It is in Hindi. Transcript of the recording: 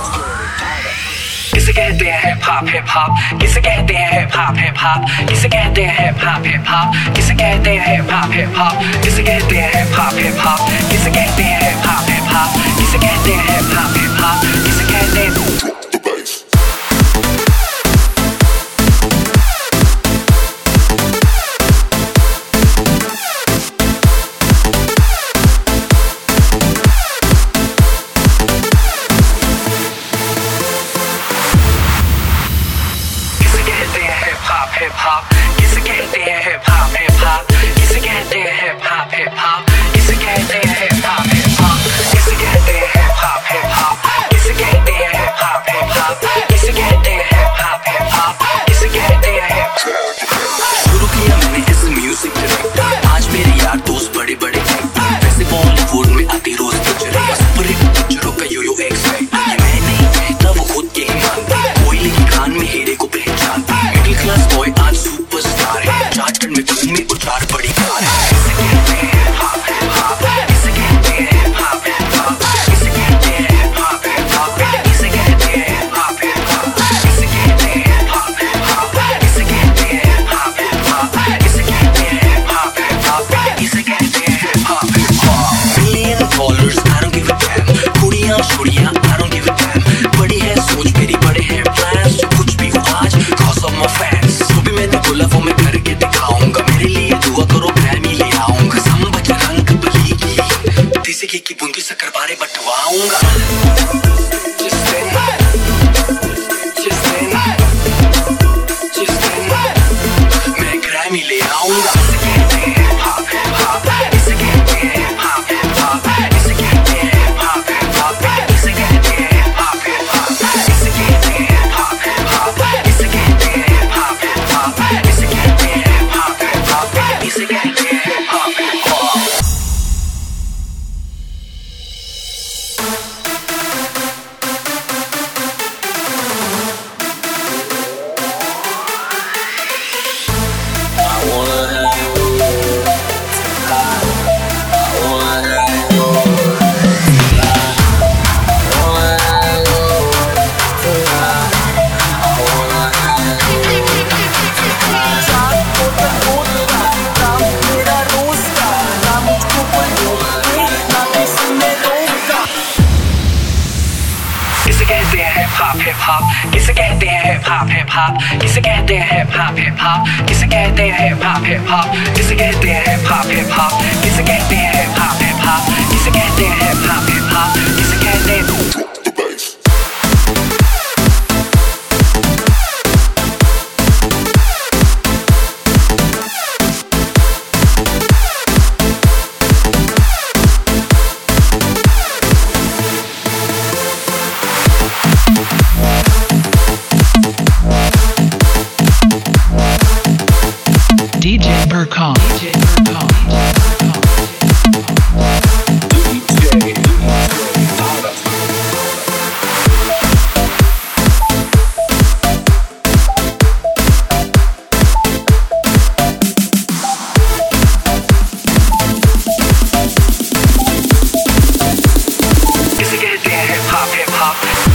किसे कहते हैं हिप हॉप हिप हॉप, किसे कहते हैं हिप हॉप हिप हॉप, किसे कहते हैं हिप हॉप हिप हॉप, किसे कहते हैं हिप हॉप हिप हॉप, किसे कहते हैं हिप हॉप हिप हॉप, किसे कहते हैं हिप हॉप हिप हॉप, किसे कहते हैं हिप हॉप हिप हॉप, किसे कहते हैं hip hop, किसे कहते हैं hip hop hip hop, किसे कहते हैं hip hop hip hop, किसे कहते हैं hip hop hip hop, किसे कहते हैं hip hop hip hop, किसे कहते हैं hip hop hip hop, किसे कहते हैं hip hop hip hop, किसे कहते हैं शुरू किया मैंने इस म्यूजिक डायरेक्टर, आज मेरे यार दोस्त बड़े बड़े वैसे बॉलीवुड में आती रोज पिक्चरें, सुपर हिट पिक्चरों का यो एक्सपेक्ट, ये मैं नहीं कहता वो खुद के ही मानते, कोयले की खान में हीरे को पहचानते, मिडिल क्लास बॉय आज सुपरस्टार है, झारखंड में धूम में उतार बड़ी कार है। किसे कहते हैं हिप हॉप हिप हॉप, किसे कहते हैं हिप हॉप हिप हॉप, किसे कहते हैं हिप हॉप हिप हॉप, किसे कहते हैं हिप हॉप हिप हॉप, किसे कहते हैं हिप हॉप हिप हॉप, किसे कहते हैं हिप हॉप हिप हॉप, किसे कहते हैं हिप हॉप हिप हॉप, किसे कहते हैं hip hop hip hop. Million dollars I don't give a damn, कुड़ियां छोड़ियां I don't give a damn, बड़ी है सोच मेरी बड़े हैं प्लान्स, जो कुछ भी हो आज cause of my fans, जो भी मैंने बोला वो मैं करके दिखाऊंगा, मेरे लिए दुआ करो ग्रैमी ले आऊंगा, सम बजरंग बली की देसी घी की बूंदी शक्कर बारे बंटवाऊंगा। मैं ग्रैमी ले आऊंगा। किसे कहते हैं हिप हॉप हिप हॉप, किसे कहते हैं हिप हॉप हिप हॉप, किसे कहते हैं हिप हॉप हिप हॉप, किसे कहते हैं हिप हॉप हिप हॉप, किसे कहते हैं हिप हॉप हिप हॉप, किसे कहते हैं हिप हॉप हिप हॉप, किसे कहते हैं हिप हॉप हिप हॉप, किसे कहते हैं DJ Burkon. किसे कहते हैं हिप हॉप हिप हॉप।